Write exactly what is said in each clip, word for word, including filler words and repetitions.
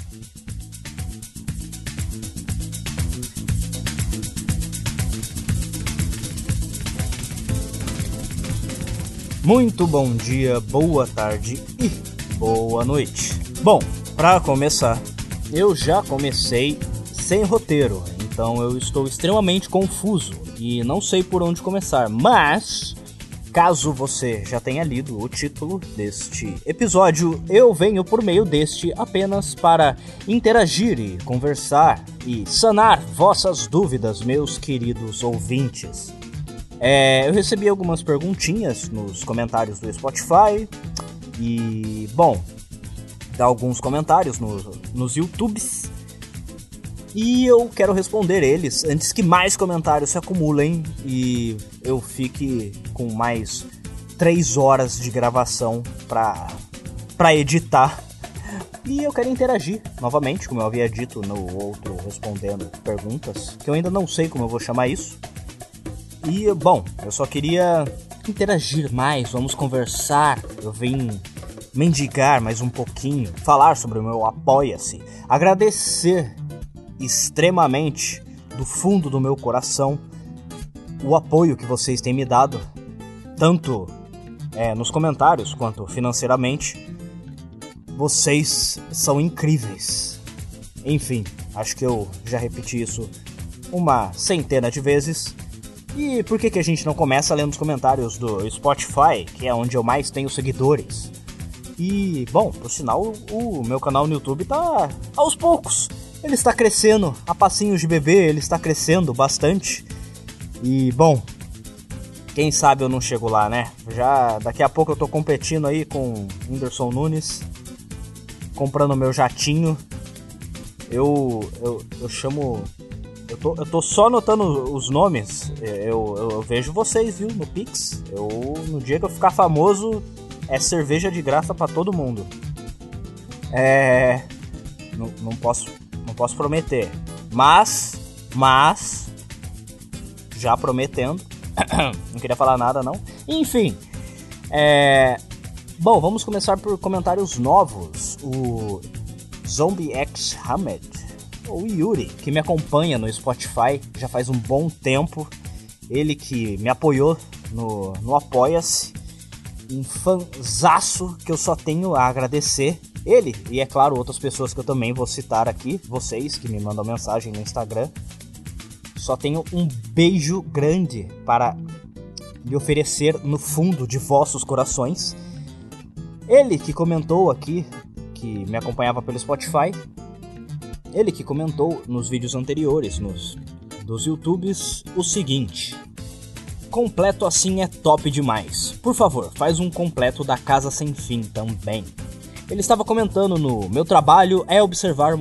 Muito bom dia, boa tarde e boa noite. Bom, para começar, eu já comecei sem roteiro, então eu estou extremamente confuso e não sei por onde começar, mas caso você já tenha lido o título deste episódio, eu venho por meio deste apenas para interagir e conversar e sanar vossas dúvidas, meus queridos ouvintes. É, eu recebi algumas perguntinhas nos comentários do Spotify e, bom, dá alguns comentários no, nos YouTubes e eu quero responder eles antes que mais comentários se acumulem e eu fique com mais três horas de gravação para para editar. E eu quero interagir novamente, como eu havia dito no outro respondendo perguntas, que eu ainda não sei como eu vou chamar isso. E, bom, eu só queria interagir mais, vamos conversar, eu vim mendigar mais um pouquinho, falar sobre o meu Apoia-se, agradecer extremamente do fundo do meu coração o apoio que vocês têm me dado, tanto é, nos comentários quanto financeiramente. Vocês são incríveis. Enfim, acho que eu já repeti isso uma centena de vezes. E por que que a gente não começa lendo os comentários do Spotify, que é onde eu mais tenho seguidores? E, bom, por sinal, o meu canal no YouTube tá aos poucos. Ele está crescendo a passinhos de bebê, ele está crescendo bastante. E, bom, quem sabe eu não chego lá, né? Já daqui a pouco eu tô competindo aí com Whindersson Nunes, comprando meu jatinho. Eu, eu, eu chamo... Eu tô, eu tô só anotando os nomes, eu, eu, eu vejo vocês, viu, no Pix. Eu, no dia que eu ficar famoso, é cerveja de graça pra todo mundo. É... Não, não, posso, não posso prometer, mas, mas, já prometendo, não queria falar nada não. Enfim, é... Bom, vamos começar por comentários novos. O Zombie X Hamed, o Yuri, que me acompanha no Spotify já faz um bom tempo, ele que me apoiou no, no Apoia-se, um fanzaço que eu só tenho a agradecer, ele e é claro outras pessoas que eu também vou citar aqui, vocês que me mandam mensagem no Instagram, só tenho um beijo grande para lhe oferecer no fundo de vossos corações. Ele que comentou aqui, que me acompanhava pelo Spotify, ele que comentou nos vídeos anteriores, nos dos YouTubes, o seguinte: completo assim é top demais. Por favor, faz um completo da Casa Sem Fim também. Ele estava comentando no meu trabalho é observar...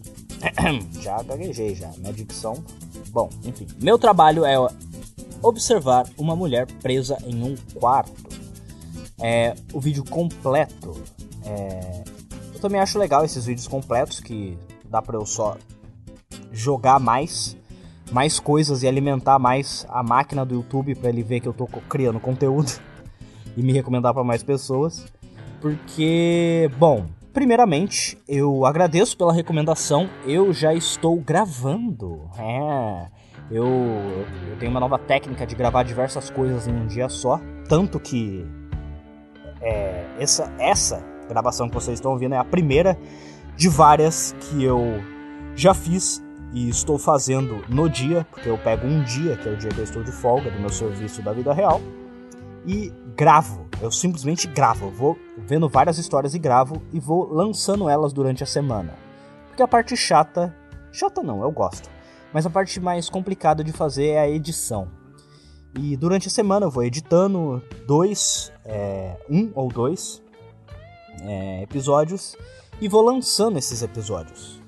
já gaguejei já, minha dicção... Bom, enfim. Meu trabalho é observar uma mulher presa em um quarto. É, o vídeo completo. É, eu também acho legal esses vídeos completos que... dá pra eu só jogar mais, mais coisas e alimentar mais a máquina do YouTube pra ele ver que eu tô criando conteúdo e me recomendar pra mais pessoas. Porque, bom, primeiramente, eu agradeço pela recomendação, eu já estou gravando. É, eu, eu tenho uma nova técnica de gravar diversas coisas em um dia só, tanto que é, essa, essa gravação que vocês estão ouvindo é a primeira de várias que eu já fiz e estou fazendo no dia, porque eu pego um dia, que é o dia que eu estou de folga do meu serviço da vida real, e gravo, eu simplesmente gravo, eu vou vendo várias histórias e gravo e vou lançando elas durante a semana. Porque a parte chata, chata não, eu gosto, mas a parte mais complicada de fazer é a edição. E durante a semana eu vou editando dois, é, um ou dois é, episódios, e vou lançando esses episódios.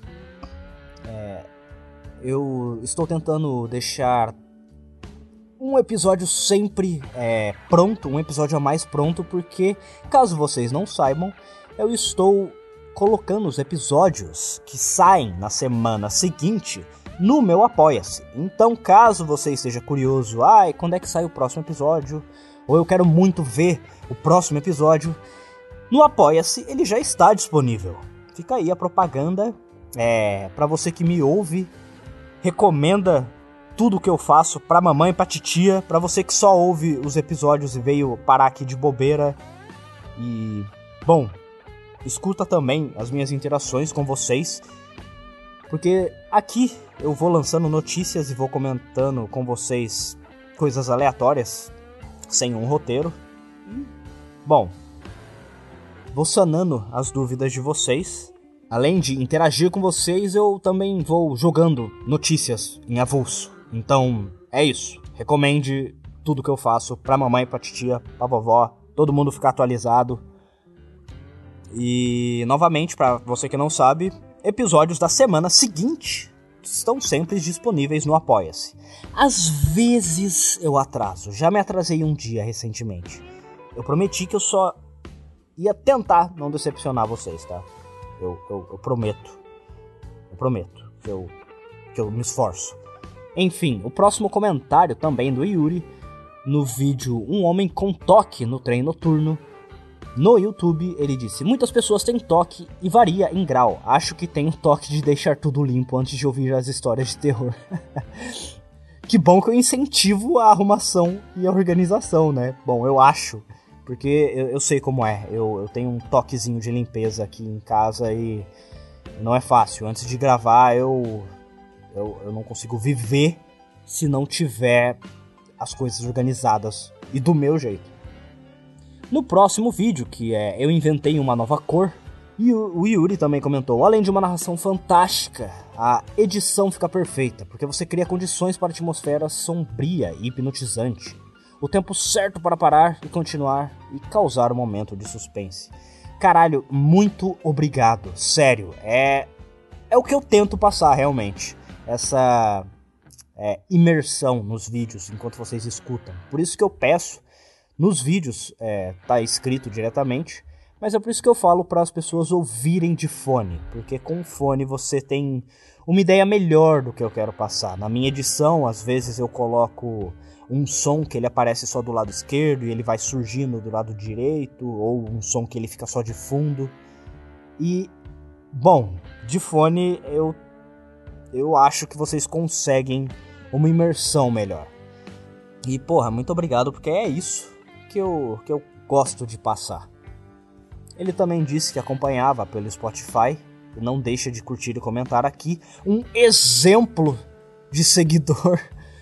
É, eu estou tentando deixar um episódio sempre é, pronto, um episódio a mais pronto, porque, caso vocês não saibam, eu estou colocando os episódios que saem na semana seguinte no meu Apoia-se. Então, caso você esteja curioso, ai, quando é que sai o próximo episódio? Ou eu quero muito ver o próximo episódio, no Apoia-se ele já está disponível. fica aí a propaganda. É, pra você que me ouve, recomenda tudo que eu faço pra mamãe e pra titia. Pra você que só ouve os episódios e veio parar aqui de bobeira. E, bom, escuta também as minhas interações com vocês. Porque aqui eu vou lançando notícias e vou comentando com vocês coisas aleatórias, sem um roteiro. Bom, vou sanando as dúvidas de vocês. Além de interagir com vocês, eu também vou jogando notícias em avulso. Então, é isso. Recomende tudo que eu faço pra mamãe, pra titia, pra vovó. Todo mundo ficar atualizado. E, novamente, pra você que não sabe, episódios da semana seguinte estão sempre disponíveis no Apoia-se. Às vezes eu atraso. Já me atrasei um dia recentemente. Eu prometi que eu só ia tentar não decepcionar vocês, tá? Eu, eu, eu prometo. Eu prometo que eu, que eu me esforço. Enfim, o próximo comentário também do Yuri. No vídeo Um Homem com Toque no Trem Noturno. No YouTube, ele disse: muitas pessoas têm toque e varia em grau. Acho que tem o toque de deixar tudo limpo antes de ouvir as histórias de terror. Que bom que eu incentivo a arrumação e a organização, né? Bom, eu acho. Porque eu, eu sei como é. Eu, eu tenho um toquezinho de limpeza aqui em casa e não é fácil. Antes de gravar, eu, eu, eu não consigo viver se não tiver as coisas organizadas e do meu jeito. No próximo vídeo, que é Eu Inventei Uma Nova Cor, e o Yuri também comentou: além de uma narração fantástica, a edição fica perfeita, porque você cria condições para a atmosfera sombria e hipnotizante. O tempo certo para parar e continuar e causar um momento de suspense. Caralho, muito obrigado. Sério, é, é o que eu tento passar realmente. Essa é, imersão nos vídeos enquanto vocês escutam. Por isso que eu peço. Nos vídeos é, tá escrito diretamente, mas é por isso que eu falo para as pessoas ouvirem de fone, porque com o fone você tem uma ideia melhor do que eu quero passar. Na minha edição, às vezes eu coloco um som que ele aparece só do lado esquerdo e ele vai surgindo do lado direito, ou um som que ele fica só de fundo. E, bom, de fone eu, eu acho que vocês conseguem uma imersão melhor. E, porra, muito obrigado, porque é isso que eu, que eu gosto de passar. Ele também disse que acompanhava pelo Spotify e não deixa de curtir e comentar aqui. Um exemplo de seguidor.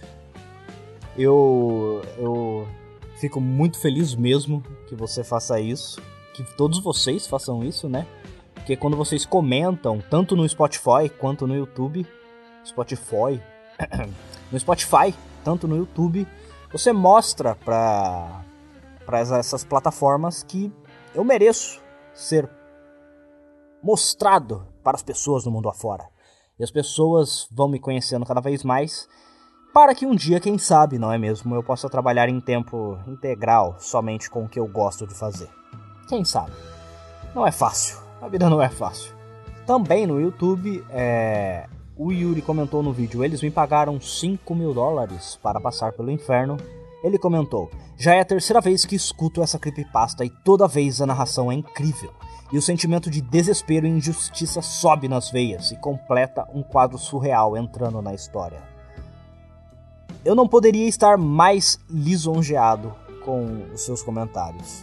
Eu, eu fico muito feliz mesmo que você faça isso, que todos vocês façam isso, né? Porque quando vocês comentam, tanto no Spotify quanto no YouTube, Spotify, no Spotify, tanto no YouTube, você mostra para para essas plataformas que eu mereço ser mostrado para as pessoas no mundo afora. E as pessoas vão me conhecendo cada vez mais, para que um dia, quem sabe, não é mesmo, eu possa trabalhar em tempo integral somente com o que eu gosto de fazer. Quem sabe? Não é fácil. A vida não é fácil. Também no YouTube, é... o Yuri comentou no vídeo: eles me pagaram cinco mil dólares para passar pelo inferno. Ele comentou: já é a terceira vez que escuto essa creepypasta e toda vez a narração é incrível. E o sentimento de desespero e injustiça sobe nas veias e completa um quadro surreal entrando na história. Eu não poderia estar mais lisonjeado com os seus comentários.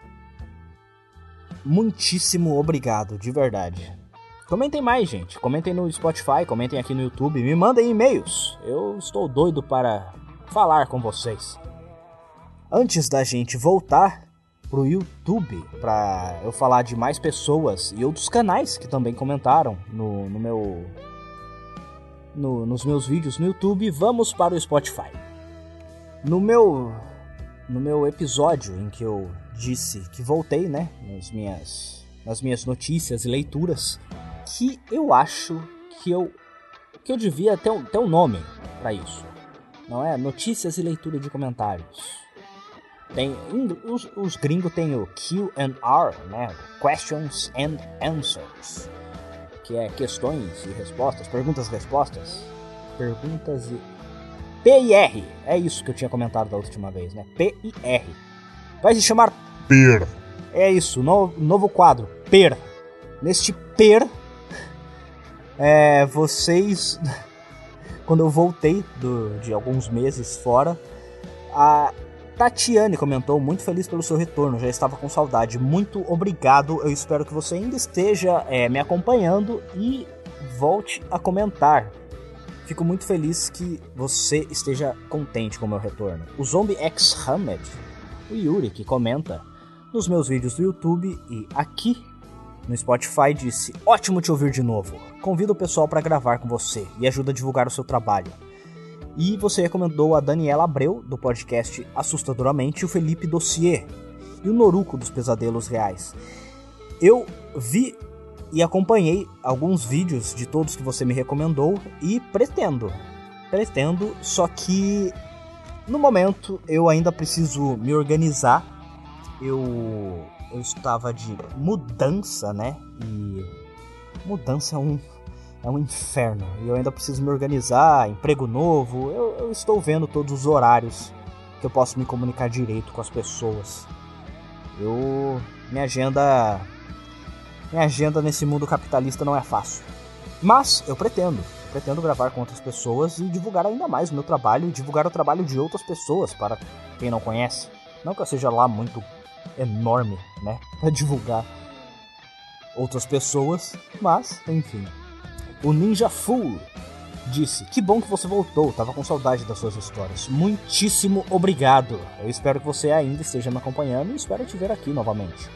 Muitíssimo obrigado, de verdade. Comentem mais, gente. Comentem no Spotify, comentem aqui no YouTube. Me mandem e-mails. Eu estou doido para falar com vocês. Antes da gente voltar pro YouTube, para eu falar de mais pessoas e outros canais que também comentaram no, no meu, no, nos meus vídeos no YouTube, vamos para o Spotify. No meu, no meu episódio em que eu disse que voltei, né, nas minhas, nas minhas notícias e leituras, que eu acho que eu, que eu devia ter um, ter um nome para isso. Não é? Notícias e leitura de comentários. Tem, os, os gringos tem o Q and R, né? Questions and Answers, que é questões e respostas, perguntas e respostas, perguntas e... P I R, é isso que eu tinha comentado da última vez, né? P I R. Vai se chamar Per. É isso, no, novo quadro, Per. neste per, é, vocês, quando eu voltei do, de alguns meses fora, a Tatiane comentou, muito feliz pelo seu retorno, já estava com saudade, muito obrigado, eu espero que você ainda esteja é, me acompanhando e volte a comentar. Fico muito feliz que você esteja contente com o meu retorno. O Zombie X Hamed, o Yuri, que comenta nos meus vídeos do YouTube e aqui no Spotify, disse: ótimo te ouvir de novo. Convido o pessoal para gravar com você e ajuda a divulgar o seu trabalho. E você recomendou a Daniela Abreu, do podcast Assustadoramente, o Felipe Dossier e o Noruco dos Pesadelos Reais. Eu vi e acompanhei alguns vídeos de todos que você me recomendou e pretendo, pretendo, só que no momento eu ainda preciso me organizar. Eu, eu estava de mudança, né? E mudança é um, é um inferno. E eu ainda preciso me organizar, emprego novo. Eu, eu estou vendo todos os horários que eu posso me comunicar direito com as pessoas. Eu, minha agenda... Minha agenda nesse mundo capitalista não é fácil. Mas eu pretendo. Eu pretendo gravar com outras pessoas e divulgar ainda mais o meu trabalho e divulgar o trabalho de outras pessoas para quem não conhece. Não que eu seja lá muito enorme, né? Para divulgar outras pessoas. Mas, enfim. O Ninja Full disse: que bom que você voltou. Tava com saudade das suas histórias. Muitíssimo obrigado. Eu espero que você ainda esteja me acompanhando e espero te ver aqui novamente.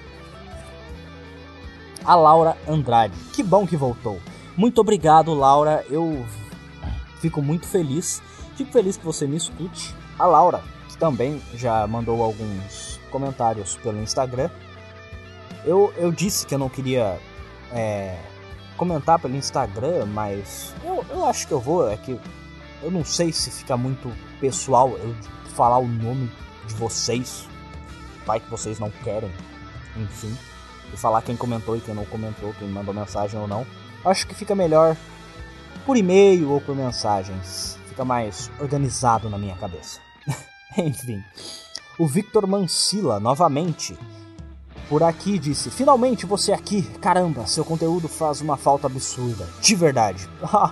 A Laura Andrade, que bom que voltou. Muito obrigado, Laura, eu fico muito feliz. Fico feliz que você me escute. A Laura, que também já mandou alguns comentários pelo Instagram. Eu, eu disse que eu não queria é, comentar pelo Instagram, mas eu, eu acho que eu vou. É que eu não sei se fica muito pessoal eu falar o nome de vocês. Vai que vocês não querem, enfim. E falar quem comentou e quem não comentou, quem mandou mensagem ou não. Acho que fica melhor por e-mail ou por mensagens. Fica mais organizado na minha cabeça. Enfim. O Victor Mancila, novamente, por aqui disse: finalmente você aqui. Caramba, seu conteúdo faz uma falta absurda. De verdade.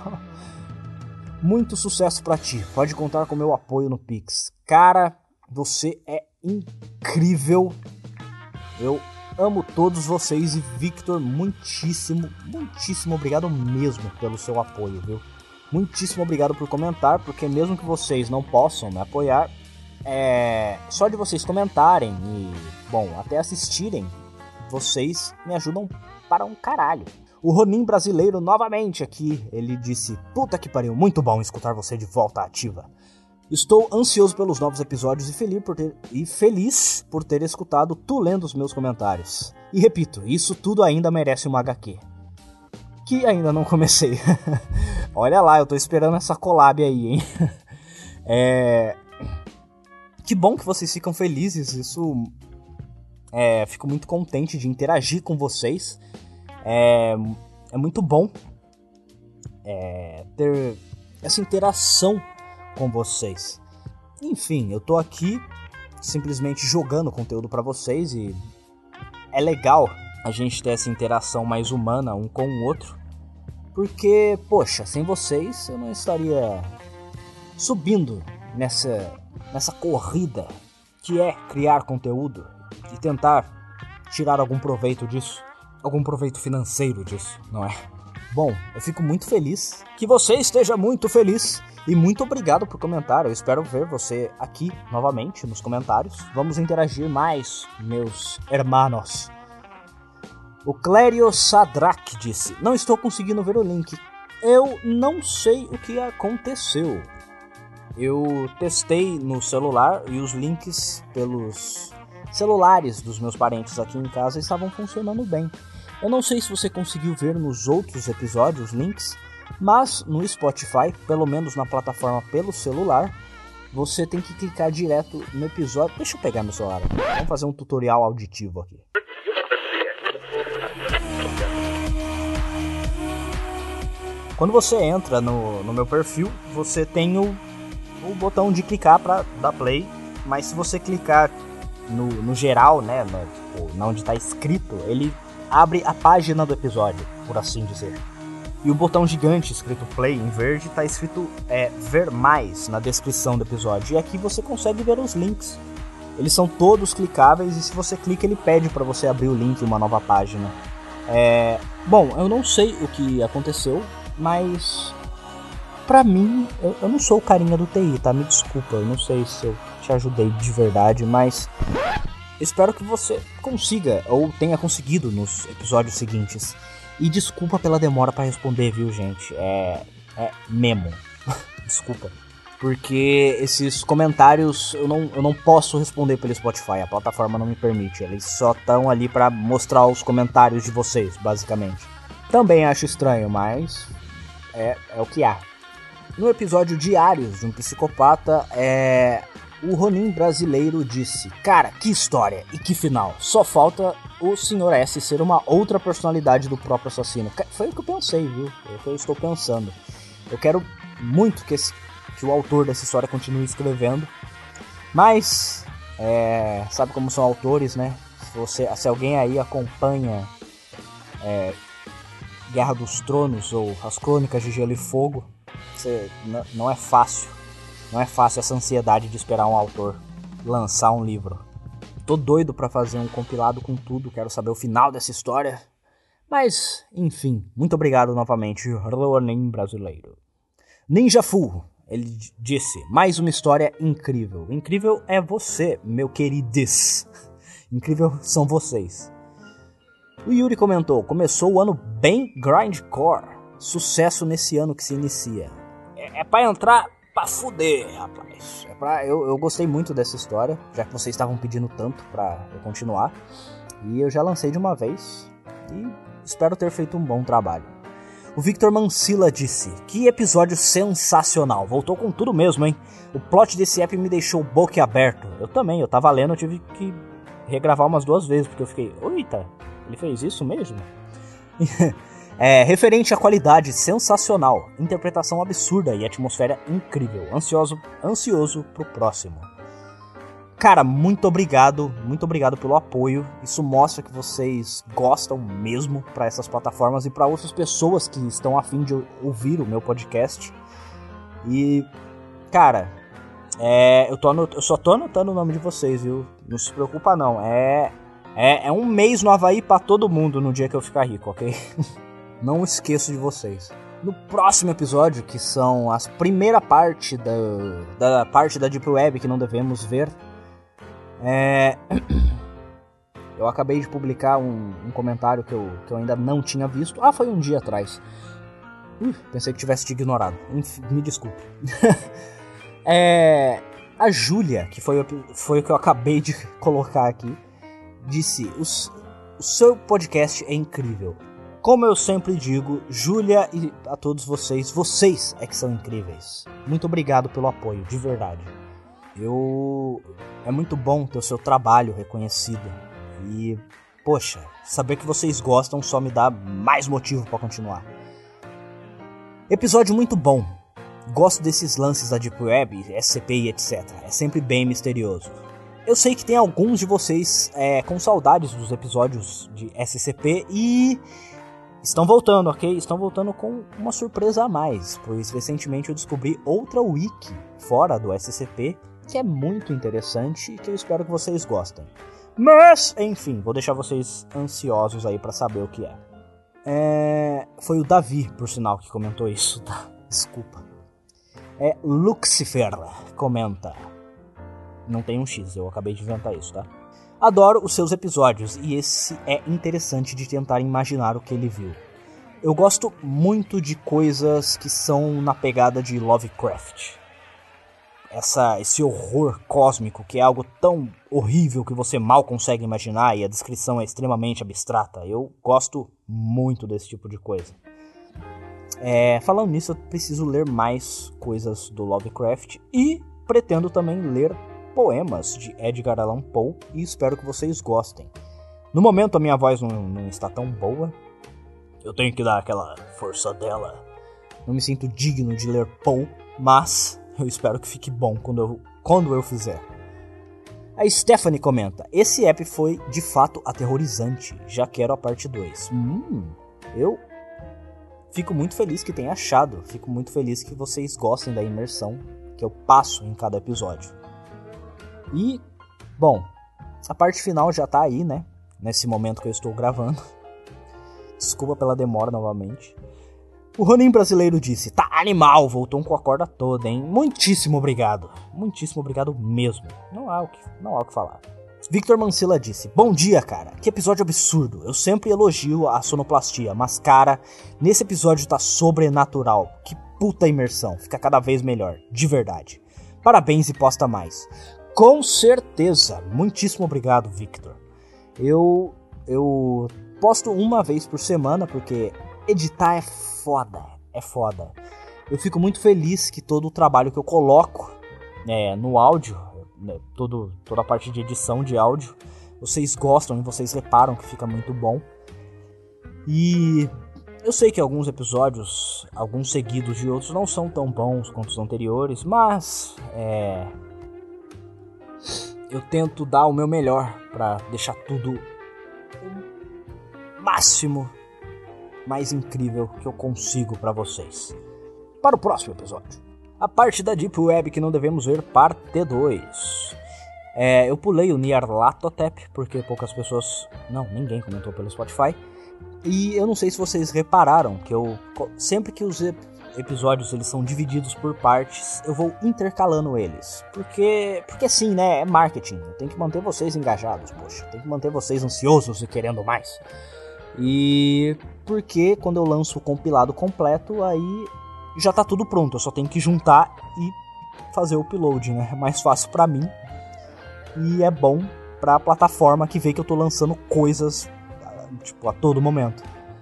Muito sucesso pra ti. Pode contar com meu apoio no Pix. Cara, você é incrível. Eu amo todos vocês e Victor, muitíssimo, muitíssimo obrigado mesmo pelo seu apoio, viu? Muitíssimo obrigado por comentar, porque mesmo que vocês não possam me apoiar, é... só de vocês comentarem e, bom, até assistirem, vocês me ajudam para um caralho. O Ronin brasileiro novamente aqui, ele disse: puta que pariu, muito bom escutar você de volta ativa. Estou ansioso pelos novos episódios e feliz por ter, e feliz por ter escutado tu lendo os meus comentários. E repito, isso tudo ainda merece uma agá quê. Que ainda não comecei. Olha lá, eu tô esperando essa collab aí, hein? É... Que bom que vocês ficam felizes, isso... É... Fico muito contente de interagir com vocês. É, é muito bom é... ter essa interação com vocês. Enfim, eu tô aqui simplesmente jogando conteúdo pra vocês e é legal a gente ter essa interação mais humana um com o outro, porque, poxa, sem vocês eu não estaria subindo nessa, nessa corrida que é criar conteúdo e tentar tirar algum proveito disso, algum proveito financeiro disso, não é? Bom, eu fico muito feliz que você esteja muito feliz. E muito obrigado por comentar, eu espero ver você aqui novamente nos comentários. Vamos interagir mais, meus hermanos. O Clério Sadrak disse: não estou conseguindo ver o link. Eu não sei o que aconteceu. Eu testei no celular e os links pelos celulares dos meus parentes aqui em casa estavam funcionando bem. Eu não sei se você conseguiu ver nos outros episódios os links, mas no Spotify, pelo menos na plataforma pelo celular, você tem que clicar direto no episódio. Deixa eu pegar meu celular aqui. Vamos fazer um tutorial auditivo aqui. Quando você entra no, no meu perfil, você tem o, o botão de clicar para dar play, mas se você clicar no, no geral, né, no, onde está escrito, ele abre a página do episódio, por assim dizer. E o botão gigante escrito play em verde está escrito é, ver mais na descrição do episódio. E aqui você consegue ver os links. Eles são todos clicáveis e se você clica ele pede para você abrir o link em uma nova página. É... Bom, eu não sei o que aconteceu, mas pra mim, eu, eu não sou o carinha do T I, tá? Me desculpa, eu não sei se eu te ajudei de verdade, mas espero que você consiga ou tenha conseguido nos episódios seguintes. E desculpa pela demora pra responder, viu, gente? É, é memo. Desculpa. Porque esses comentários eu não, eu não posso responder pelo Spotify, a plataforma não me permite. Eles só estão ali pra mostrar os comentários de vocês, basicamente. Também acho estranho, mas é, é o que há. No episódio Diários de um Psicopata, é... o Ronin brasileiro disse: cara, que história e que final. Só falta o senhor S ser uma outra personalidade do próprio assassino. Foi o que eu pensei, viu? Foi o que eu estou pensando. Eu quero muito que, esse, que o autor dessa história continue escrevendo. Mas, é, sabe como são autores, né? Se, você, se alguém aí acompanha é, Guerra dos Tronos ou as Crônicas de Gelo e Fogo, você, n- não é fácil. Não é fácil essa ansiedade de esperar um autor lançar um livro. Tô doido pra fazer um compilado com tudo, quero saber o final dessa história. Mas, enfim, muito obrigado novamente, Ronin brasileiro. Ninja Full, ele disse, mais uma história incrível. Incrível é você, meu queridos. Incrível são vocês. O Yuri comentou, começou o ano bem grindcore. Sucesso nesse ano que se inicia. É, é pra entrar... pra fuder, rapaz. É pra, eu, eu gostei muito dessa história, já que vocês estavam pedindo tanto pra eu continuar. E eu já lancei de uma vez. E espero ter feito um bom trabalho. O Victor Mancilla disse: que episódio sensacional. Voltou com tudo mesmo, hein? O plot desse app me deixou boquiaberto. Eu também, eu tava lendo, eu tive que regravar umas duas vezes, porque eu fiquei... Eita, ele fez isso mesmo? É, referente à qualidade sensacional, interpretação absurda e atmosfera incrível. Ansioso, ansioso pro próximo. Cara, muito obrigado, muito obrigado pelo apoio. Isso mostra que vocês gostam mesmo para essas plataformas e para outras pessoas que estão a fim de ouvir o meu podcast. E, cara, é, eu, tô anot- eu só tô anotando o nome de vocês, viu? Não se preocupa não. É, é, é um mês no Havaí pra todo mundo no dia que eu ficar rico, ok? Não esqueço de vocês. No próximo episódio, que são as primeira parte da, da parte da Deep Web que não devemos ver, é... eu acabei de publicar um, um comentário que eu, que eu ainda não tinha visto. Ah, foi um dia atrás. Ui, pensei que tivesse te ignorado. Enfim, me desculpe. é... A Júlia, que foi, foi o que eu acabei de colocar aqui, disse: o, o seu podcast é incrível. Como eu sempre digo, Júlia e a todos vocês, vocês é que são incríveis. Muito obrigado pelo apoio, de verdade. Eu... É muito bom ter o seu trabalho reconhecido. E, poxa, saber que vocês gostam só me dá mais motivo para continuar. Episódio muito bom. Gosto desses lances da Deep Web, S C P e etcétera. É sempre bem misterioso. Eu sei que tem alguns de vocês é, com saudades dos episódios de S C P e... estão voltando, ok? Estão voltando com uma surpresa a mais, pois recentemente eu descobri outra wiki fora do S C P, que é muito interessante e que eu espero que vocês gostem. Mas, enfim, vou deixar vocês ansiosos aí pra saber o que é. é... Foi o Davi, por sinal, que comentou isso, tá? Desculpa. É Lucifer, comenta. Não tem um X, eu acabei de inventar isso, tá? Adoro os seus episódios e esse é interessante de tentar imaginar o que ele viu. Eu gosto muito de coisas que são na pegada de Lovecraft. Essa, esse horror cósmico que é algo tão horrível que você mal consegue imaginar e a descrição é extremamente abstrata. Eu gosto muito desse tipo de coisa. É, falando nisso, eu preciso ler mais coisas do Lovecraft e pretendo também ler poemas de Edgar Allan Poe e espero que vocês gostem. No momento a minha voz não, não está tão boa. Eu tenho que dar aquela força dela. Não me sinto digno de ler Poe, mas eu espero que fique bom quando eu, quando eu fizer. A Stephanie comenta, esse app foi de fato aterrorizante, já quero a parte dois. Hum, eu fico muito feliz que tenha achado, fico muito feliz que vocês gostem da imersão que eu passo em cada episódio. E, bom, a parte final já tá aí, né? Nesse momento que eu estou gravando. Desculpa pela demora novamente. O Ronin brasileiro disse, tá animal, voltou com a corda toda, hein? Muitíssimo obrigado. Muitíssimo obrigado mesmo. Não há o que, não há o que falar. Victor Mancilla disse, bom dia, cara. Que episódio absurdo. Eu sempre elogio a sonoplastia, mas, cara, nesse episódio tá sobrenatural. Que puta imersão. Fica cada vez melhor. De verdade. Parabéns e posta mais. Com certeza. Muitíssimo obrigado, Victor. Eu... Eu... posto uma vez por semana, porque editar é foda, é foda. Eu fico muito feliz que todo o trabalho que eu coloco é, no áudio, né, todo, toda a parte de edição de áudio, vocês gostam e vocês reparam que fica muito bom. E eu sei que alguns episódios, alguns seguidos de outros, não são tão bons quanto os anteriores, mas é, eu tento dar o meu melhor para deixar tudo máximo mais incrível que eu consigo para vocês. Para o próximo episódio, a parte da Deep Web que não devemos ver, parte dois. É, eu pulei o Nyarlathotep porque poucas pessoas, não, ninguém comentou pelo Spotify. E eu não sei se vocês repararam que eu sempre que os episódios eles são divididos por partes, eu vou intercalando eles. Porque, porque sim, né, é marketing. Eu tenho que manter vocês engajados, poxa. Tem que manter vocês ansiosos e querendo mais. E porque quando eu lanço o compilado completo, aí já tá tudo pronto. Eu só tenho que juntar e fazer o upload, né? É mais fácil pra mim. E é bom pra plataforma que vê que eu tô lançando coisas, tipo, a todo momento.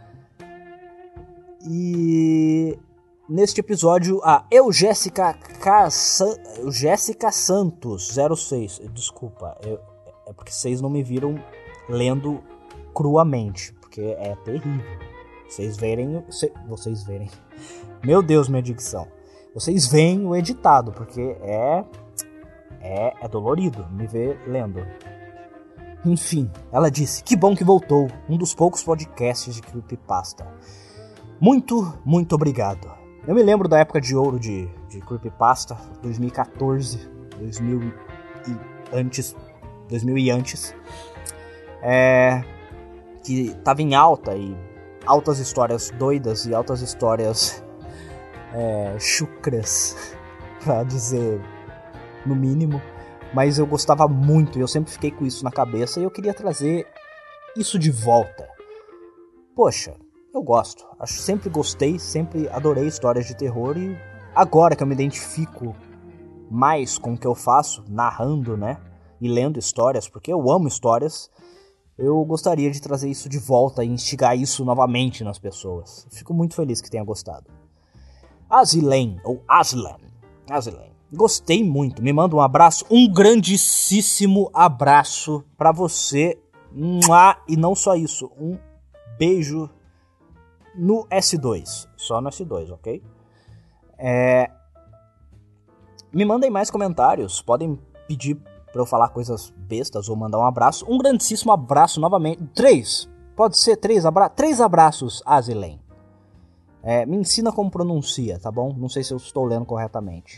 E neste episódio, a Eugéssica Caça... Eugéssica Santos zero seis. Desculpa, eu... é porque vocês não me viram lendo cruamente, porque é terrível. Vocês verem, vocês verem. Meu Deus, minha dicção. Vocês veem o editado, porque é é é dolorido me ver lendo. Enfim, ela disse: "Que bom que voltou, um dos poucos podcasts de creepypasta. Muito, muito obrigado." Eu me lembro da época de ouro de de creepypasta, dois mil e quatorze, dois mil e antes, dois mil e antes. É que tava em alta, e altas histórias doidas e altas histórias é, chucras, pra dizer no mínimo, mas eu gostava muito e eu sempre fiquei com isso na cabeça e eu queria trazer isso de volta. Poxa, eu gosto, acho, sempre gostei, sempre adorei histórias de terror e agora que eu me identifico mais com o que eu faço, narrando, né, e lendo histórias, porque eu amo histórias, eu gostaria de trazer isso de volta e instigar isso novamente nas pessoas. Fico muito feliz que tenha gostado. Azilen, ou Aslan, Azilen, gostei muito. Me manda um abraço, um grandíssimo abraço pra você. E não só isso, um beijo no S dois. Só no S dois, ok? É... Me mandem mais comentários. Podem pedir pra eu falar coisas bestas ou mandar um abraço. Um grandíssimo abraço novamente. Três. Pode ser três, abra... três abraços, Azilen. É, me ensina como pronuncia, tá bom? Não sei se eu estou lendo corretamente.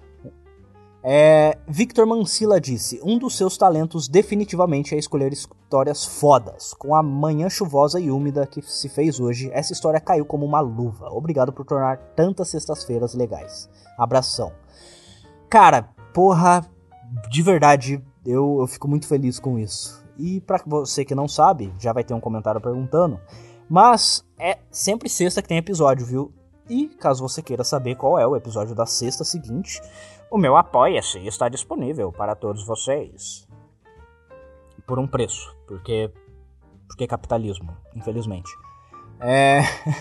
É, Victor Mancilla disse: um dos seus talentos definitivamente é escolher histórias fodas. Com a manhã chuvosa e úmida que se fez hoje, essa história caiu como uma luva. Obrigado por tornar tantas sextas-feiras legais. Abração. Cara, porra... De verdade, eu, eu fico muito feliz com isso. E pra você que não sabe, já vai ter um comentário perguntando, mas é sempre sexta que tem episódio, viu? E caso você queira saber qual é o episódio da sexta seguinte, o meu Apoia-se está disponível para todos vocês. Por um preço, porque, porque capitalismo, infelizmente. É...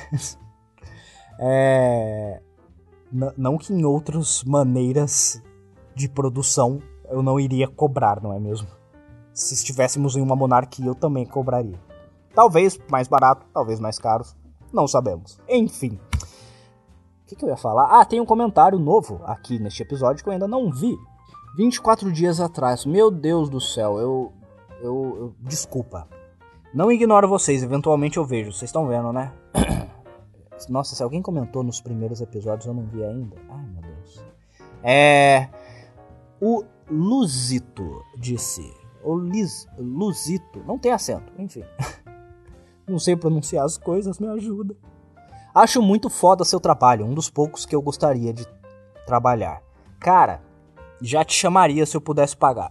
é... N- não que em outras maneiras de produção eu não iria cobrar, não é mesmo? Se estivéssemos em uma monarquia, eu também cobraria. Talvez mais barato, talvez mais caro, não sabemos. Enfim. O que, que eu ia falar? Ah, tem um comentário novo aqui neste episódio que eu ainda não vi. vinte e quatro dias atrás. Meu Deus do céu, eu, eu, eu... Desculpa. Não ignoro vocês, eventualmente eu vejo. Vocês estão vendo, né? Nossa, se alguém comentou nos primeiros episódios, eu não vi ainda. Ai, meu Deus. É... O Luzito disse... O Liz... Luzito... Não tem acento, enfim. Não sei pronunciar as coisas, me ajuda. Acho muito foda seu trabalho. Um dos poucos que eu gostaria de trabalhar. Cara, já te chamaria se eu pudesse pagar.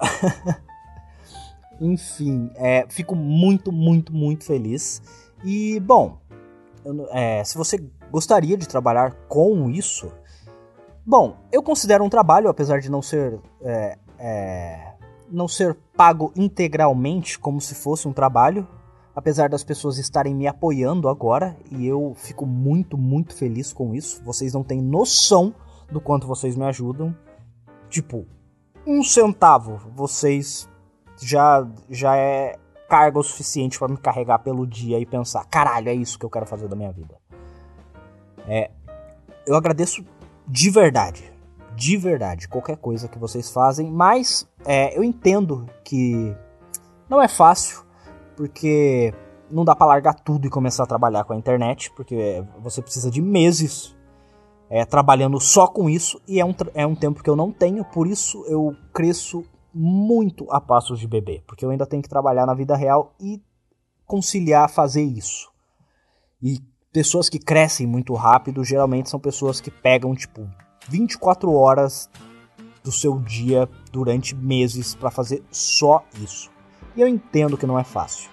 Enfim, é, fico muito, muito, muito feliz. E, bom... Eu, é, se você gostaria de trabalhar com isso... Bom, eu considero um trabalho, apesar de não ser... É, é, não ser pago integralmente como se fosse um trabalho. Apesar das pessoas estarem me apoiando agora. E eu fico muito, muito feliz com isso. Vocês não têm noção do quanto vocês me ajudam. Tipo, um centavo. Vocês já, já é... carga o suficiente para me carregar pelo dia e pensar, caralho, é isso que eu quero fazer da minha vida. É, eu agradeço de verdade, de verdade, qualquer coisa que vocês fazem, mas é, eu entendo que não é fácil, porque não dá para largar tudo e começar a trabalhar com a internet, porque você precisa de meses é, trabalhando só com isso, e é um, é um tempo que eu não tenho, por isso eu cresço muito a passos de bebê, porque eu ainda tenho que trabalhar na vida real e conciliar fazer isso. E pessoas que crescem muito rápido geralmente são pessoas que pegam tipo vinte e quatro horas do seu dia durante meses para fazer só isso. E eu entendo que não é fácil.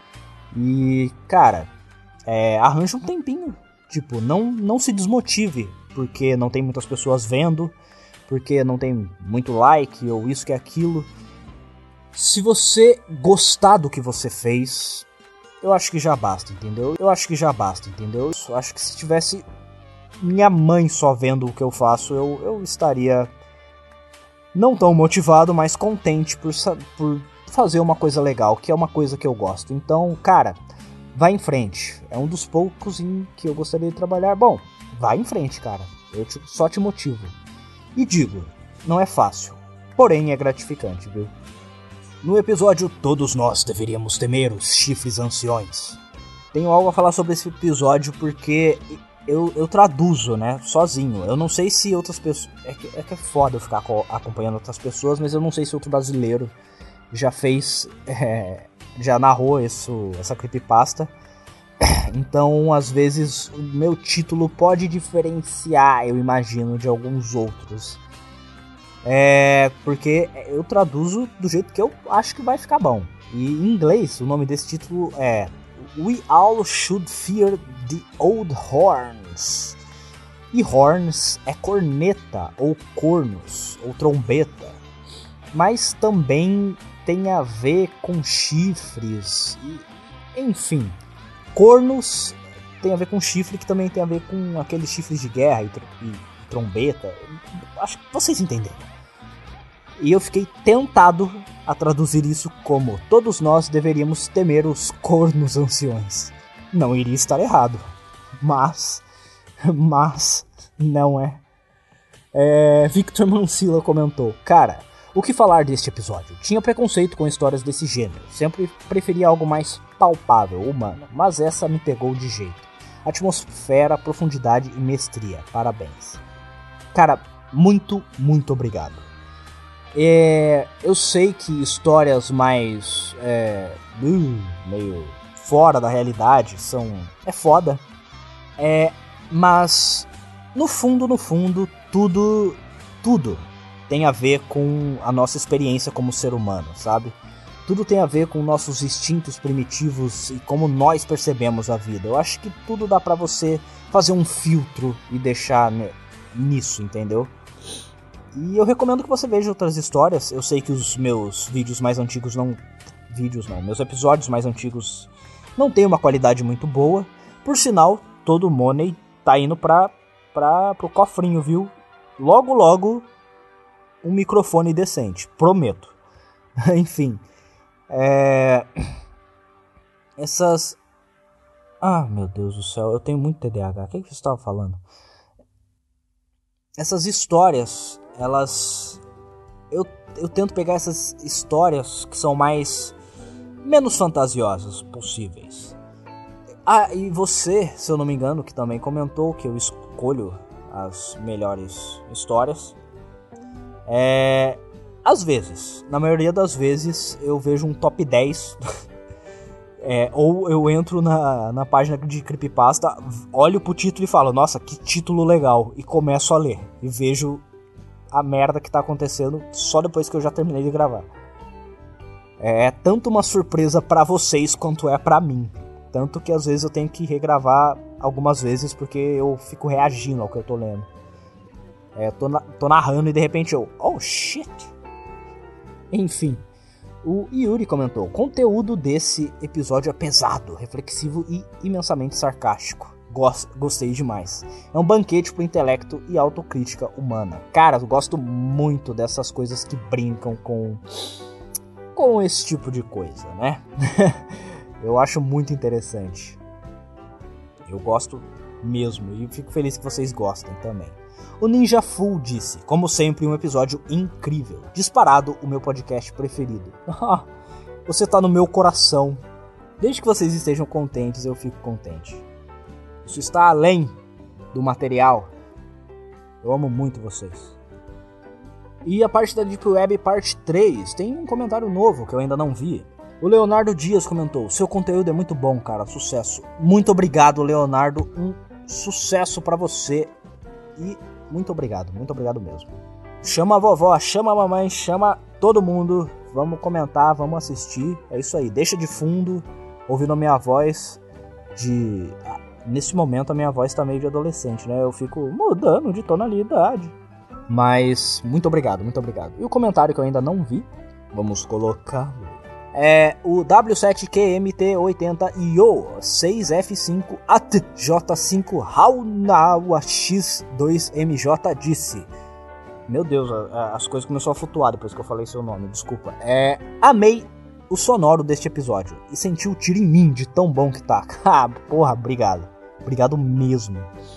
E cara, é, arranja um tempinho, tipo, não, não se desmotive porque não tem muitas pessoas vendo, porque não tem muito like, ou isso que é aquilo. Se você gostar do que você fez, eu acho que já basta, entendeu? Eu acho que já basta, entendeu? Eu acho que se tivesse minha mãe só vendo o que eu faço, eu, eu estaria não tão motivado, mas contente por, por fazer uma coisa legal, que é uma coisa que eu gosto. Então, cara, vai em frente. É um dos poucos em que eu gostaria de trabalhar. Bom, vai em frente, cara. Eu te, só te motivo. E digo, não é fácil, porém é gratificante, viu? No episódio Todos Nós Deveríamos Temer os Chifres Anciões, tenho algo a falar sobre esse episódio porque eu, eu traduzo, né, sozinho. Eu não sei se outras pessoas... É que, é que é foda eu ficar acompanhando outras pessoas, mas eu não sei se outro brasileiro já fez... É, já narrou isso, essa creepypasta. Então, às vezes, o meu título pode diferenciar, eu imagino, de alguns outros. É, porque eu traduzo do jeito que eu acho que vai ficar bom. E em inglês, o nome desse título é We All Should Fear the Old Horns. E horns é corneta, ou cornos, ou trombeta. Mas também tem a ver com chifres. E, enfim... Cornos tem a ver com chifre, que também tem a ver com aqueles chifres de guerra e, tr- e trombeta. Acho que vocês entenderam. E eu fiquei tentado a traduzir isso como todos nós deveríamos temer os cornos anciões. Não iria estar errado. Mas... Mas... Não é. é Victor Mancilla comentou. Cara... O que falar deste episódio? Tinha preconceito com histórias desse gênero, sempre preferia algo mais palpável, humano, mas essa me pegou de jeito. Atmosfera, profundidade e mestria, parabéns. Cara, muito, muito obrigado. É, eu sei que histórias mais... É, uh, meio fora da realidade são... É foda. É, mas, no fundo, no fundo, tudo... Tudo... tem a ver com a nossa experiência como ser humano, sabe? Tudo tem a ver com nossos instintos primitivos e como nós percebemos a vida. Eu acho que tudo dá pra você fazer um filtro e deixar nisso, entendeu? E eu recomendo que você veja outras histórias. Eu sei que os meus vídeos mais antigos não... Vídeos não, meus episódios mais antigos não têm uma qualidade muito boa. Por sinal, todo o money tá indo pra, pra, pro cofrinho, viu? Logo, logo... um microfone decente, prometo. Enfim, é... essas... Ah, meu Deus do céu, eu tenho muito T D A H, o que, que você estava falando? Essas histórias, elas... Eu, eu tento pegar essas histórias que são mais... menos fantasiosas possíveis. Ah, e você, se eu não me engano, que também comentou que eu escolho as melhores histórias. É... Às vezes, na maioria das vezes, eu vejo um top dez... É, ou eu entro na, na página de Creepypasta, olho pro título e falo, nossa, que título legal, e começo a ler. E vejo a merda que tá acontecendo só depois que eu já terminei de gravar. É tanto uma surpresa pra vocês quanto é pra mim. Tanto que às vezes eu tenho que regravar algumas vezes porque eu fico reagindo ao que eu tô lendo. É, tô, na, tô narrando e de repente eu, oh shit. Enfim. O Yuri comentou, conteúdo desse episódio é pesado, reflexivo e imensamente sarcástico. Gostei demais. É um banquete pro intelecto e autocrítica humana. Cara, eu gosto muito dessas coisas que brincam com, com esse tipo de coisa, né? Eu acho muito interessante. Eu gosto mesmo e fico feliz que vocês gostem também. O Ninja Full disse, como sempre, um episódio incrível. Disparado, o meu podcast preferido. Você tá no meu coração. Desde que vocês estejam contentes, eu fico contente. Isso está além do material. Eu amo muito vocês. E a parte da Deep Web, parte três, tem um comentário novo que eu ainda não vi. O Leonardo Dias comentou, seu conteúdo é muito bom, cara, sucesso. Muito obrigado, Leonardo, um sucesso pra você. E muito obrigado, muito obrigado mesmo. Chama a vovó, chama a mamãe, chama todo mundo. Vamos comentar, vamos assistir. É isso aí, deixa de fundo, ouvindo a minha voz de... Nesse momento a minha voz tá meio de adolescente, né? Eu fico mudando de tonalidade. Mas muito obrigado, muito obrigado. E o comentário que eu ainda não vi, vamos colocá-lo. É o W sete Q M T oitenta I O seis F cinco A T J cinco Raunawa X dois M J disse. Meu Deus, as coisas começaram a flutuar depois que eu falei seu nome, desculpa. É, amei o sonoro deste episódio e senti o tiro em mim de tão bom que tá. Ah, porra, obrigado. Obrigado mesmo.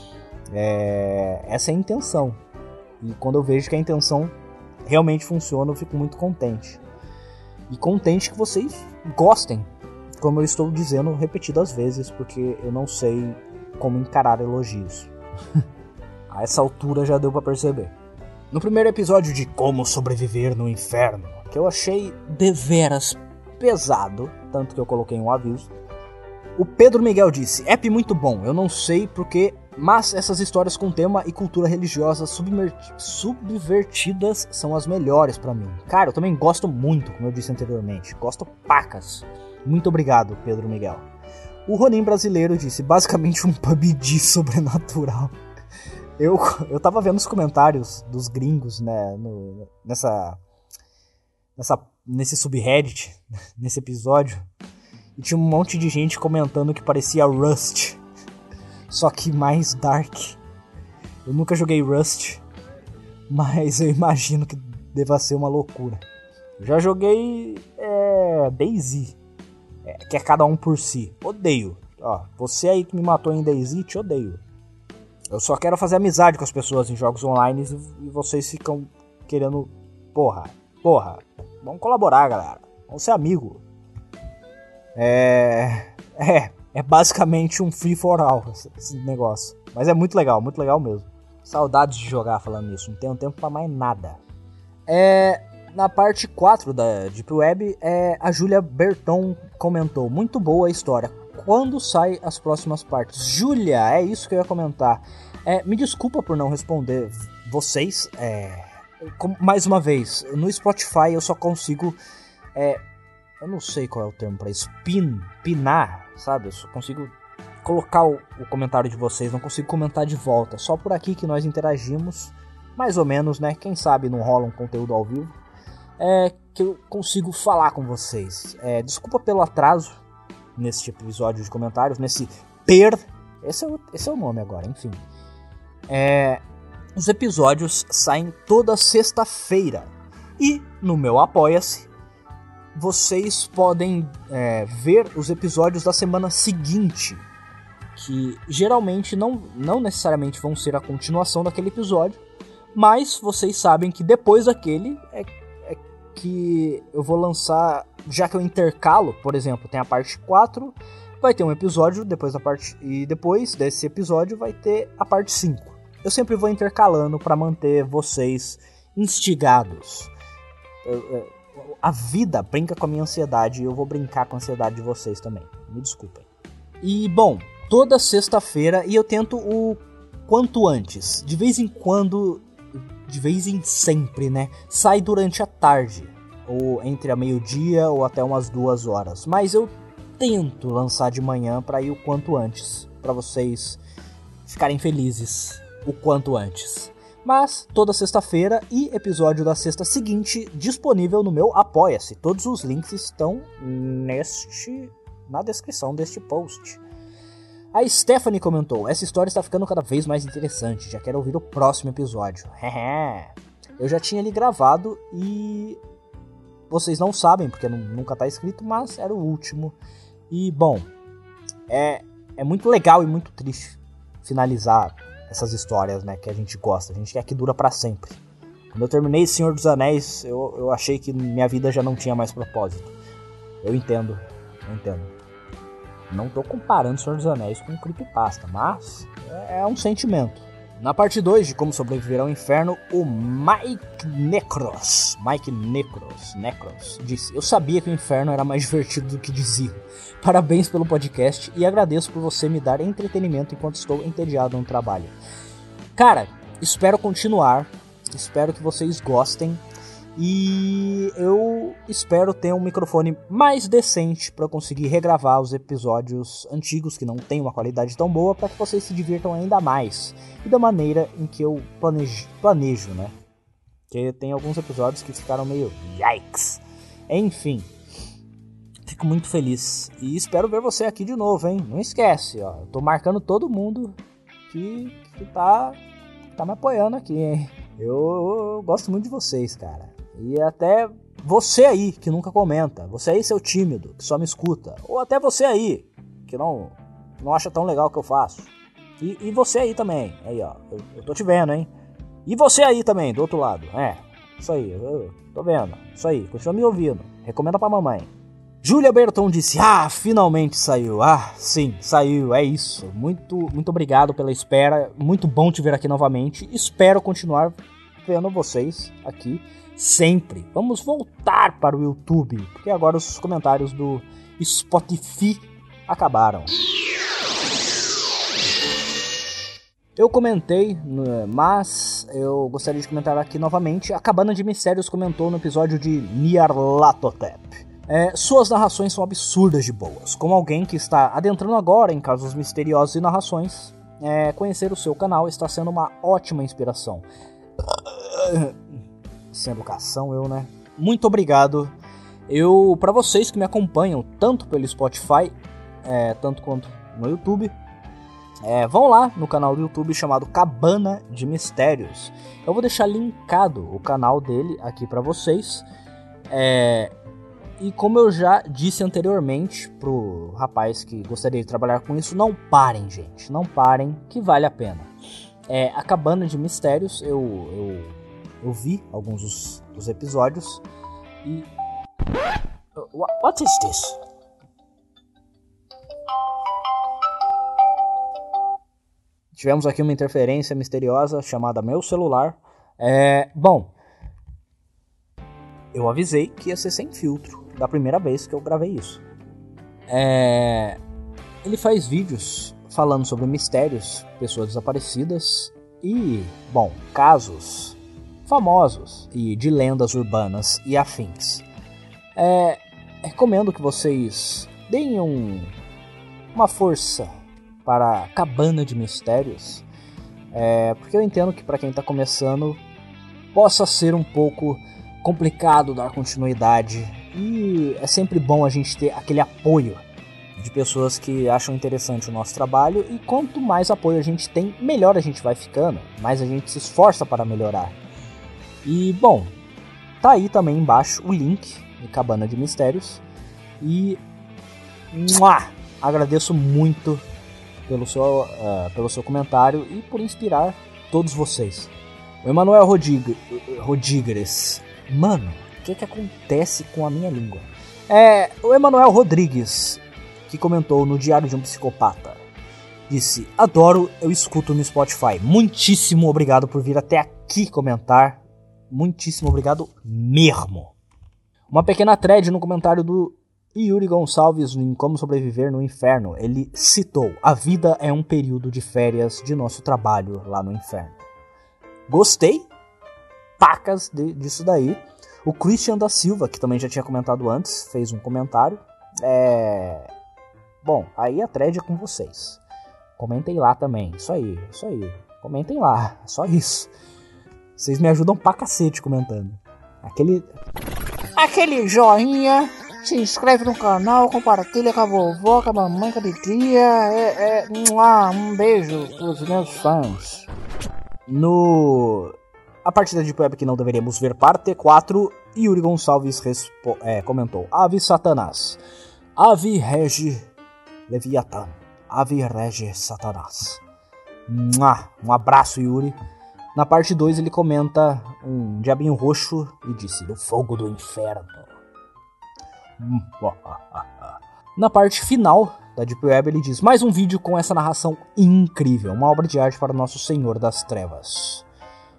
É, essa é a intenção. E quando eu vejo que a intenção realmente funciona, eu fico muito contente. E contente que vocês gostem, como eu estou dizendo repetidas vezes, porque eu não sei como encarar elogios. A essa altura já deu pra perceber. No primeiro episódio de Como Sobreviver no Inferno, que eu achei deveras pesado, tanto que eu coloquei um aviso, o Pedro Miguel disse, app muito bom, eu não sei porque, mas essas histórias com tema e cultura religiosa subvertidas são as melhores pra mim. Cara, eu também gosto muito, como eu disse anteriormente, gosto pacas. Muito obrigado, Pedro Miguel. O Ronin brasileiro disse, basicamente um P U B G sobrenatural. Eu, eu tava vendo os comentários dos gringos, né, no, nessa, nessa, nesse subreddit, nesse episódio, e tinha um monte de gente comentando que parecia Rust, só que mais dark. Eu nunca joguei Rust, mas eu imagino que deva ser uma loucura. Eu já joguei é, DayZ, é, que é cada um por si. Odeio. Ó, você aí que me matou em DayZ, te odeio. Eu só quero fazer amizade com as pessoas em jogos online e vocês ficam querendo... Porra, porra. Vamos colaborar, galera. Vamos ser amigo. É... É, é basicamente um free for all esse negócio. Mas é muito legal, muito legal mesmo. Saudades de jogar falando isso. Não tenho tempo pra mais nada. É... Na parte quatro da Deep Web, é, a Júlia Berton comentou. Muito boa a história. Quando sai as próximas partes? Júlia, é isso que eu ia comentar. É, me desculpa por não responder vocês. É, com, mais uma vez, no Spotify eu só consigo... É, eu não sei qual é o termo para isso. Pin, pinar, sabe? Eu só consigo colocar o, o comentário de vocês. Não consigo comentar de volta. Só por aqui que nós interagimos. Mais ou menos, né? Quem sabe não rola um conteúdo ao vivo. É, que eu consigo falar com vocês. É, desculpa pelo atraso nesse episódio de comentários, nesse per... Esse é o, esse é o nome agora, enfim. É, os episódios saem toda sexta-feira. E no meu Apoia-se, vocês podem é, ver os episódios da semana seguinte. Que geralmente não, não necessariamente vão ser a continuação daquele episódio. Mas vocês sabem que depois daquele é, é que eu vou lançar, já que eu intercalo, por exemplo, tem a parte quatro, vai ter um episódio depois da parte, e depois desse episódio vai ter a parte cinco. Eu sempre vou intercalando para manter vocês instigados. Eu, eu, a vida brinca com a minha ansiedade e eu vou brincar com a ansiedade de vocês também. Me desculpem. E, bom, toda sexta-feira, e eu tento o quanto antes. De vez em quando, de vez em sempre, né? Sai durante a tarde, ou entre a meio-dia ou até umas duas horas. Mas eu tento lançar de manhã para ir o quanto antes, para vocês ficarem felizes o quanto antes. Mas toda sexta-feira e episódio da sexta seguinte disponível no meu Apoia-se. Todos os links estão neste, na descrição deste post. A Stephanie comentou: essa história está ficando cada vez mais interessante, já quero ouvir o próximo episódio. Eu já tinha ele gravado e vocês não sabem, porque nunca está escrito, mas era o último. E bom, é, é muito legal e muito triste finalizar essas histórias, né, que a gente gosta, a gente quer que dura pra sempre. Quando eu terminei Senhor dos Anéis, eu, eu achei que minha vida já não tinha mais propósito. Eu entendo, eu entendo. Não tô comparando Senhor dos Anéis com Creepypasta, mas é, é um sentimento. Na parte dois de Como Sobreviver ao Inferno, o Mike Necros, Mike Necros, Necros disse: eu sabia que o inferno era mais divertido do que dizia. Parabéns pelo podcast e agradeço por você me dar entretenimento enquanto estou entediado no trabalho. Cara, espero continuar, espero que vocês gostem e eu espero ter um microfone mais decente para conseguir regravar os episódios antigos que não têm uma qualidade tão boa, para que vocês se divirtam ainda mais e da maneira em que eu planejo, planejo, né? Porque tem alguns episódios que ficaram meio yikes. Enfim, fico muito feliz e espero ver você aqui de novo, hein? Não esquece, ó, eu tô marcando todo mundo que, que tá, tá me apoiando aqui, hein? Eu, eu, eu gosto muito de vocês, cara. E até você aí que nunca comenta, você aí seu tímido, que só me escuta, ou até você aí que não, não acha tão legal o que eu faço. E, e você aí também, aí ó, eu, eu tô te vendo, hein? E você aí também, do outro lado, é, isso aí, eu, eu tô vendo, isso aí, continua me ouvindo, recomenda pra mamãe. Júlia Berton disse: ah, finalmente saiu, ah, sim, saiu, é isso, muito, muito obrigado pela espera, muito bom te ver aqui novamente, espero continuar vendo vocês aqui sempre. Vamos voltar para o YouTube, porque agora os comentários do Spotify acabaram. Eu comentei, mas eu gostaria de comentar aqui novamente. A Cabana de Mistérios comentou no episódio de Nyarlathotep. É, suas narrações são absurdas de boas. Como alguém que está adentrando agora em casos misteriosos e narrações, é, conhecer o seu canal está sendo uma ótima inspiração. Sem educação eu, né? Muito obrigado. Eu, para vocês que me acompanham tanto pelo Spotify, é, tanto quanto no YouTube, é, vão lá no canal do YouTube chamado Cabana de Mistérios. Eu vou deixar linkado o canal dele aqui para vocês. É, e como eu já disse anteriormente pro rapaz que gostaria de trabalhar com isso, não parem, gente, não parem, que vale a pena. É, a Cabana de Mistérios, eu, eu Eu vi alguns dos, dos episódios e... What is this? Tivemos aqui uma interferência misteriosa chamada meu celular. É, bom, eu avisei que ia ser sem filtro da primeira vez que eu gravei isso. É, ele faz vídeos falando sobre mistérios, pessoas desaparecidas e, bom, casos famosos e de lendas urbanas e afins. É, recomendo que vocês deem um, uma força para a Cabana de Mistérios, é, porque eu entendo que para quem está começando possa ser um pouco complicado dar continuidade e é sempre bom a gente ter aquele apoio de pessoas que acham interessante o nosso trabalho, e quanto mais apoio a gente tem, melhor a gente vai ficando, mais a gente se esforça para melhorar. E, bom, tá aí também embaixo o link de Cabana de Mistérios. E muah, agradeço muito pelo seu, uh, pelo seu comentário e por inspirar todos vocês. O Emanuel Rodrigues, Rodrigues, mano, que que acontece com a minha língua? É, o Emanuel Rodrigues, que comentou no Diário de um Psicopata, disse: adoro, eu escuto no Spotify. Muitíssimo obrigado por vir até aqui comentar. Muitíssimo obrigado mesmo. Uma pequena thread no comentário do Yuri Gonçalves em Como Sobreviver no Inferno. Ele citou: a vida é um período de férias de nosso trabalho lá no inferno. Gostei pacas de, disso daí. O Christian da Silva, que também já tinha comentado antes, fez um comentário. É... Bom, aí a thread é com vocês. Comentem lá também. Isso aí, isso aí. Comentem lá, só isso. Vocês me ajudam pra cacete comentando. Aquele... Aquele joinha, se inscreve no canal, compartilha com a vovó, com a mamãe, com a titia. É, é... Um beijo pros meus fãs. No... A partida de web que não deveríamos ver, parte quatro, Yuri Gonçalves respo- é, comentou: Ave Satanás, Ave Rege Leviatã, Ave Rege Satanás. Mua! Um abraço, Yuri. Na parte dois ele comenta um diabinho roxo e disse: do fogo do inferno. Na parte final da Deep Web ele diz: mais um vídeo com essa narração incrível, uma obra de arte para o nosso Senhor das Trevas.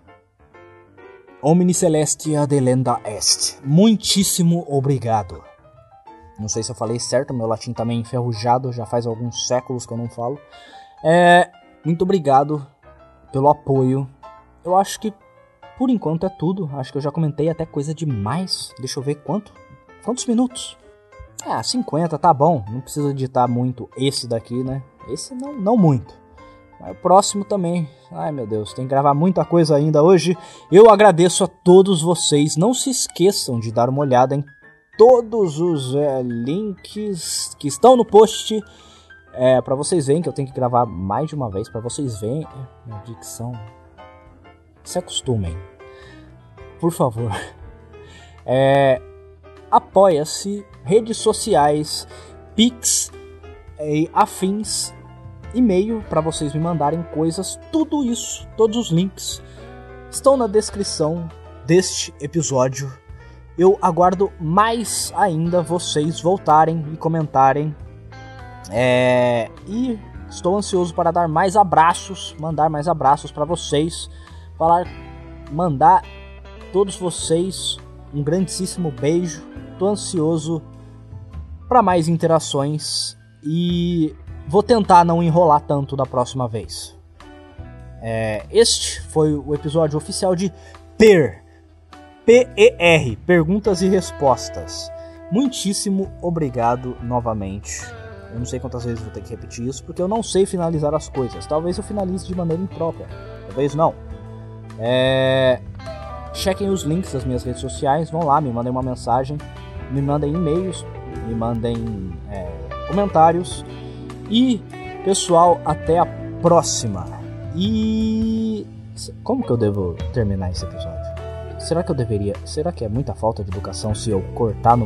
Omni Celestia Delenda Est. Muitíssimo obrigado. Não sei se eu falei certo, meu latim tá meio enferrujado, já faz alguns séculos que eu não falo. É, muito obrigado pelo apoio. Eu acho que por enquanto é tudo. Acho que eu já comentei até coisa demais. Deixa eu ver quanto. Quantos minutos? Ah, cinquenta, tá bom. Não precisa editar muito esse daqui, né? Esse não, não muito. Mas o próximo também. Ai meu Deus, tem que gravar muita coisa ainda hoje. Eu agradeço a todos vocês. Não se esqueçam de dar uma olhada em todos os é, links que estão no post. É, para vocês verem que eu tenho que gravar mais de uma vez. Para vocês verem. É, minha dicção. Se acostumem. Por favor. É, Apoia-se, redes sociais, Pix e afins. E-mail para vocês me mandarem coisas, tudo isso, todos os links estão na descrição deste episódio. Eu aguardo mais ainda vocês voltarem e comentarem. É... E estou ansioso para dar mais abraços, mandar mais abraços para vocês, falar, mandar todos vocês um grandíssimo beijo. Estou ansioso para mais interações e vou tentar não enrolar tanto da próxima vez. É, este foi o episódio oficial de Per, P E R, Perguntas e Respostas. Muitíssimo obrigado novamente. Eu não sei quantas vezes vou ter que repetir isso, porque eu não sei finalizar as coisas. Talvez eu finalize de maneira imprópria, talvez não. É... Chequem os links das minhas redes sociais, vão lá, me mandem uma mensagem, me mandem e-mails, me mandem é, comentários. E, pessoal, até a próxima. E... como que eu devo terminar esse episódio? Será que eu deveria... Será que é muita falta de educação se eu cortar no